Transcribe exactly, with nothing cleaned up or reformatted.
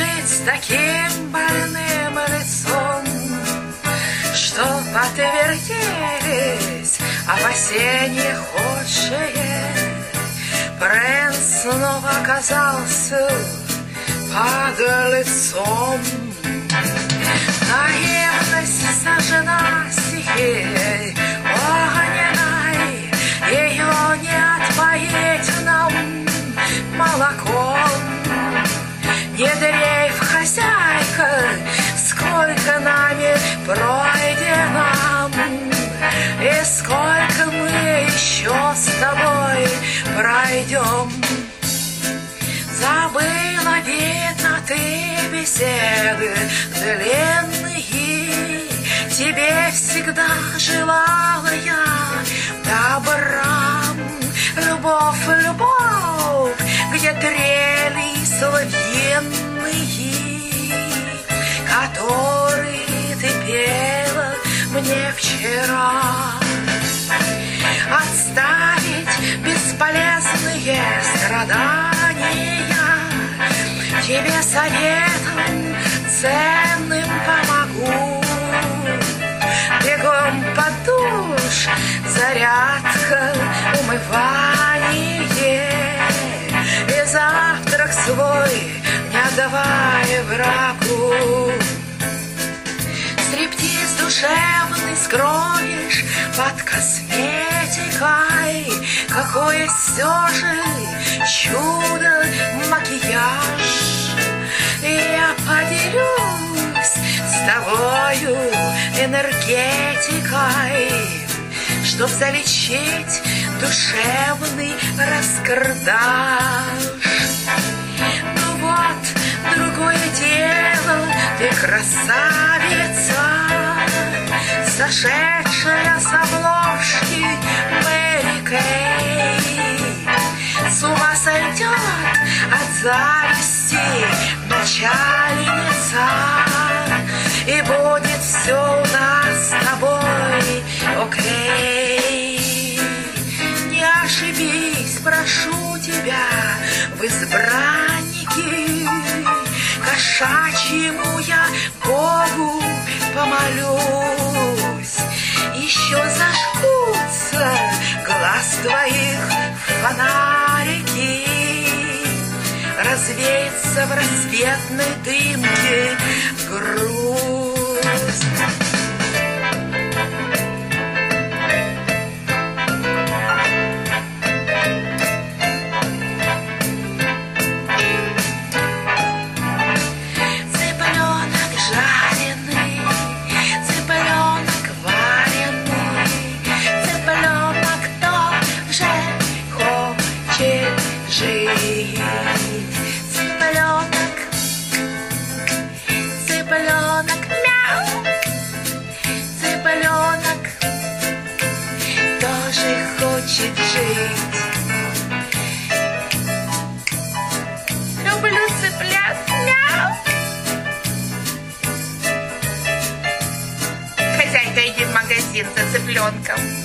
жить с таким больным лицом, что подтвердились опасения худшие. Принц снова оказался подлецом. Наивность сожжена стихией огненной, ее не отпоить нам молоком. Не дрейф, хозяйка, сколько нами пройдено, и сколько мы еще с тобой пройдем. Забыла, видно, ты беседы длинные, тебе всегда желала я добра. Любовь, любовь, где трели соловьиные, которые ты пела мне вчера. Отставить бесполезные страдания, тебе советом ценным помогу. Бегом под душ, зарядка, умывание, и завтрак свой не отдавай врагу. Стриптиз душевный скроешь под косметикой, какое все же чудо макияж. Я поделюсь с тобою энергетикой, чтоб залечить душевный раскардаш. Ну вот, другое дело, ты красавица, сошедшая с обложки Мэри Кей. С ума сойдет от зависти начальница, и будет все у нас с тобой окей. Не ошибись, прошу тебя, в избраннике, кошачьему я Богу помолюсь. Еще зажгутся глаз твоих фонарики, развеется в рассветной дымке грусть. Цыпленок, цыпленок, мяу, цыпленок тоже хочет жить. Люблю цыплят, мяу. Хозяйка, иди в магазин за цыпленком.